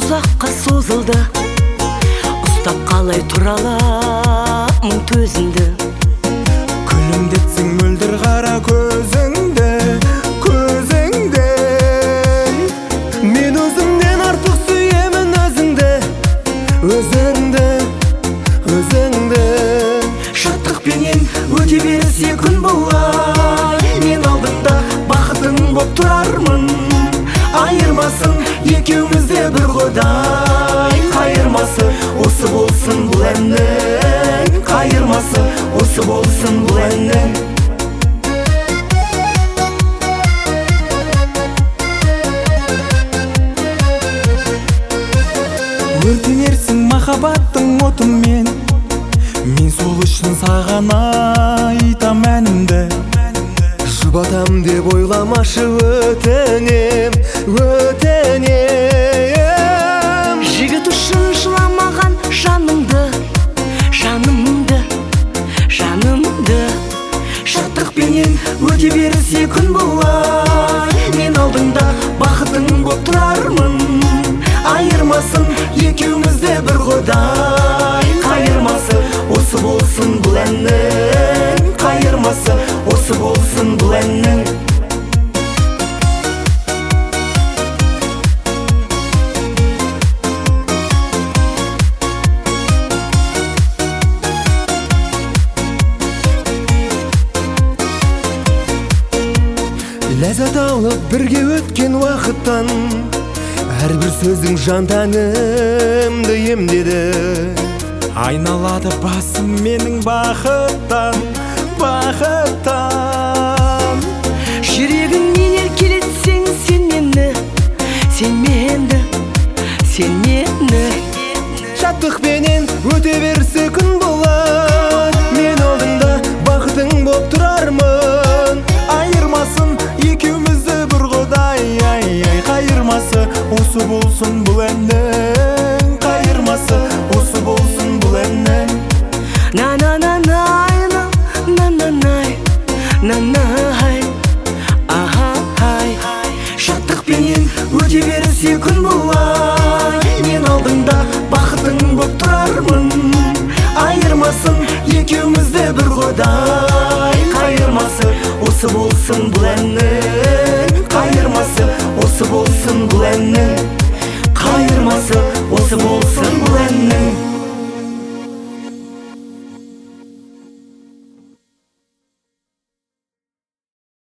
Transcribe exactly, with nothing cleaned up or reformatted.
ұзаққа созылды, ұстап қалай тұра аламын төзімді. Күлімдетсің мөлдір қара көзіңді, көзіңді. Мен өзіңнен артық сүйемін өзіңді, өзіңді, өзіңді. Шаттықпенен өте берсе күн болай, мен алдыңда бақытың боп тұрармын. Айырмасын екеумізде бір Құдай, қайырмасы осы болсын бұл әннің, қайырмасы осы болсын бұл әннің. Өртенерсің махаббаттың отымен, мен сол үшін саған айтам әнімді. Жұбатам деп ойламашы өтінем, өтінем. Жігіт үшін жыламаған жанымды, жанымды, жанымды. Шаттықпенен өте берсе күн болай, мен алдыңда бақытың боп тұрармын. Айырмасын екеумізде бір Құдай, қайырмасы осы болсын бұл әннің, қайырмасы осы болсын бұл әннің. Ләззат алып бірге өткен уақыттан, әрбір сөзің жан тәнімді емдеді. Айналады басым менің бақыттан, бақыттан. Жүрегімнен еркелетсең сен мені, сен мені, сен мені. Шаттықпенен өте берсе күн болар, мен алдыңда бақытың боп тұрармын. Айырмасын екеумізді бір Құдай, ай, ай, қайырмасы осы болсын бұл әннің, қайырмасы осы болсын бұл әннің. На-на-на-най, на-на-на-най, на-най, аха-хай. Шаттықпенен өте берсе күн болай, мен алдыңда бақытың боп тұрармын. Айырмасын екеумізде бір Құдай, қайырмасы осы болсын бұл әннің, қайырмасы осы болсын бұл әннің, қайырмасы осы болсын бұл әннің.